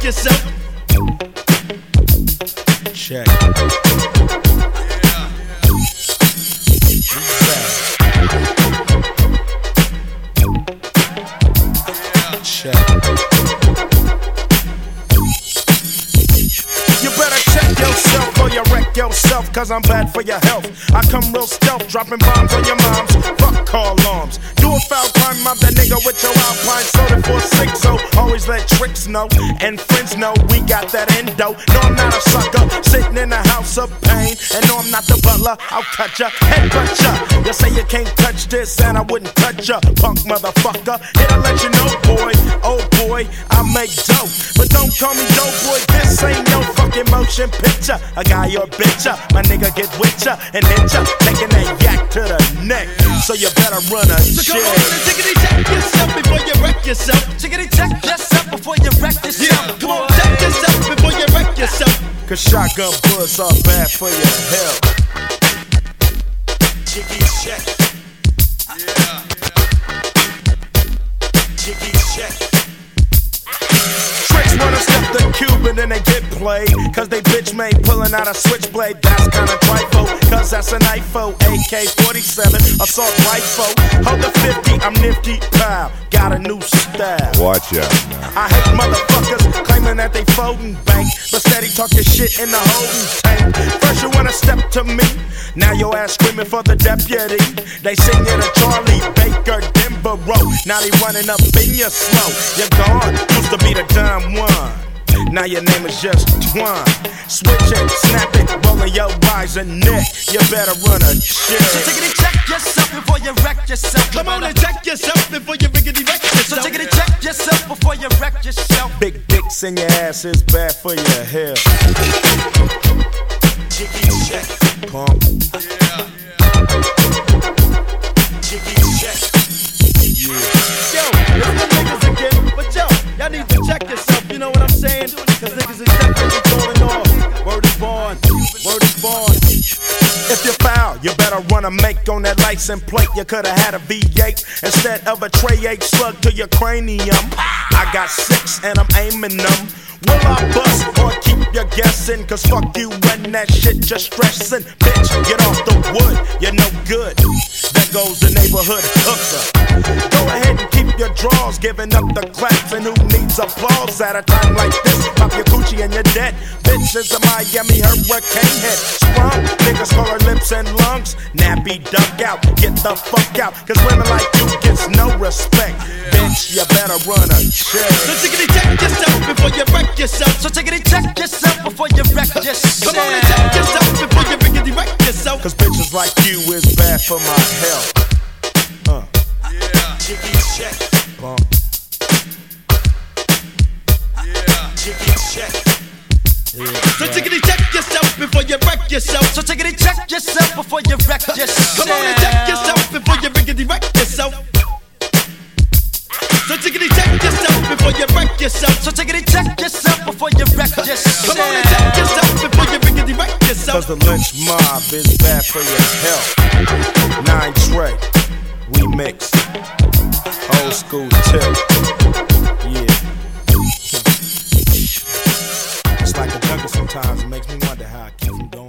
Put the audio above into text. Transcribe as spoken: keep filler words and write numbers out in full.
yourself. Check. Check. You better check yourself or you wreck yourself, cause I'm bad for your health. I come real stealth, dropping bombs on your moms. Fuck call alarms. Do a foul crime, mob that nigga with your Alpine soda for six. So always let tricks know and friends know we got that endo. No, I'm not a sucker sitting in a house of pain. And no, I'm not the butler. I'll cut ya, headbutt ya. You say you can't touch this, and I wouldn't touch ya, punk motherfucker. Here to let you know, boy, oh boy, I make dope. But don't call me dope, boy. This ain't no fucking motion picture. A guy or bitch ya, my nigga get with ya and hit ya, taking that yak to the neck. So you better run a So check. come on and tickety check yourself before you wreck yourself. Tickety check yourself before you wreck yourself. Yeah, come on, check yourself before you wreck yourself. Cause shotgun bullets are bad for your health. Jiggy check. Yeah. Jiggy check. Tricks wanna step the cube and then they get played. Cause they bitch made pulling out a switchblade. That's kinda trifle, cause that's an I F O. A K forty-seven, assault rifle. Hold the fifty, I'm nifty, pow. Got a new style. Watch out now. I hate motherfuckers claiming that they folding bank, but steady talking shit in the holding tank. First you wanna step to me, now your ass screaming for the deputy. They sing you to Charlie Baker, Denver Road. Now they running up in your slow. You're gone, used to be the dumb one. Now your name is just Twan. Switch it, snap it, rolling your eyes and neck. You better run a check. So take it and check yourself before you wreck yourself. Come on and check yourself before you riggedy wreck yourself. So take it and check yourself before you wreck yourself. Big dicks in your ass is bad for your health. Jiggy check. Pump. Yeah. Jiggy check. Yeah. Yo, it's the niggas again, but yo, y'all need to check yourself, you know what I'm saying? Cause niggas is definitely going off. Word is born, word is born. If you foul, you better run a make on that license plate. You coulda had a V eight instead of a tray eight slug to your cranium. I got six and I'm aiming them. Will I bust or keep you guessing? Cause fuck you and that shit you're stressing. Bitch, get off the wood, you're no good. There goes the neighborhood hooker. Go ahead and keep your drawers, giving up the claps. And who needs applause at a time like this? Pop your coochie and you're dead. Bitch is a Miami hurricane head. Sprung, niggas call her lips and lungs. Nappy duck out, get the fuck out. Cause women like you gets no respect. Bitch, you better run a check. So take it and check yourself before you wreck yourself. So take it and check yourself before you wreck yourself. Come on and check yourself before you riggedy wreck yourself. Cause bitches like you is bad for my health. Uh. Yeah. Jiggy check. Bump. Yeah. Jiggy check. Yeah, So take it and check yourself before you wreck yourself. So take it and check yourself before you wreck yourself. Come on and check yourself before you riggedy wreck yourself. So take it and check yourself before you wreck yourself. So take it and check yourself before you wreck yourself. Come on and check yourself before you riggedy wreck yourself. Cause the lynch mob is bad for your health. Nine Trey, we mix. Old school tip. Yeah. It's like a jungle sometimes. It makes me wonder how I keep from going.